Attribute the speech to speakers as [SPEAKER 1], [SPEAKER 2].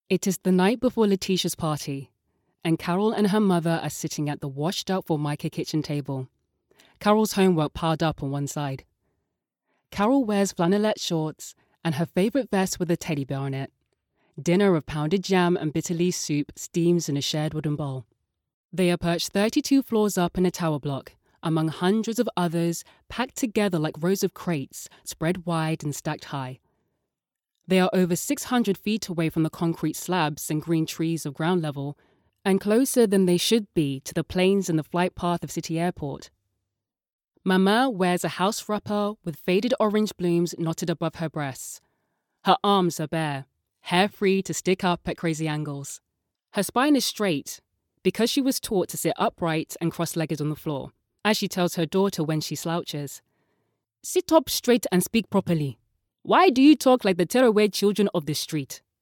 [SPEAKER 1] It is the night before Letitia's party, and Carol and her mother are sitting at the washed-out Formica kitchen table. Carol's homework piled up on one side. Carol wears flannelette shorts and her favourite vest with a teddy bear on it. Dinner of pounded jam and bitter leaf soup steams in a shared wooden bowl. They are perched 32 floors up in a tower block, among hundreds of others packed together like rows of crates, spread wide and stacked high. They are over 600 feet away from the concrete slabs and green trees of ground level, and closer than they should be to the planes and the flight path of City Airport. Mama wears a house wrapper with faded orange blooms knotted above her breasts. Her arms are bare, hair free to stick up at crazy angles. Her spine is straight because she was taught to sit upright and cross-legged on the floor, as she tells her daughter when she slouches. "Sit up straight and speak properly. Why do you talk like the tearaway children of the street?"